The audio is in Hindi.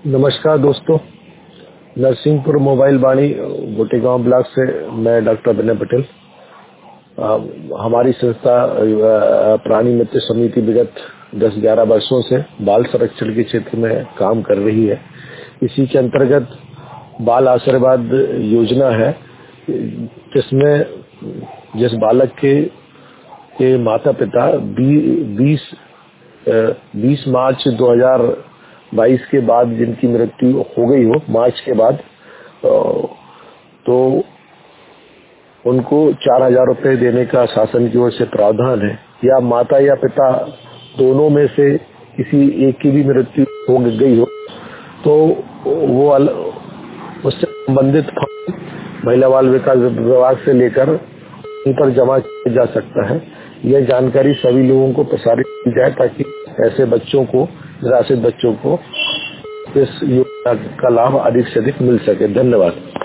नमस्कार दोस्तों, नरसिंहपुर मोबाइल बाणी गोटेगांव ब्लॉक से मैं डॉक्टर विनय पटेल। हमारी संस्था प्राणी मित्र समिति विगत 10-11 वर्षों से बाल संरक्षण के क्षेत्र में काम कर रही है। इसी के अंतर्गत बाल आशीर्वाद योजना है, जिसमें जिस बालक के माता पिता 20 मार्च 2022 के बाद जिनकी मृत्यु हो गई हो, मार्च के बाद, तो उनको 4,000 रुपए देने का शासन की ओर से प्रावधान है। या माता या पिता दोनों में से किसी एक की भी मृत्यु हो गई हो तो वो उससे संबंधित महिला बाल विकास विभाग से लेकर उन पर जमा किया जा सकता है। यह जानकारी सभी लोगों को प्रसारित की जाए ताकि ऐसे बच्चों को, निराश्रित बच्चों को इस योजना का लाभ अधिक से अधिक मिल सके। धन्यवाद।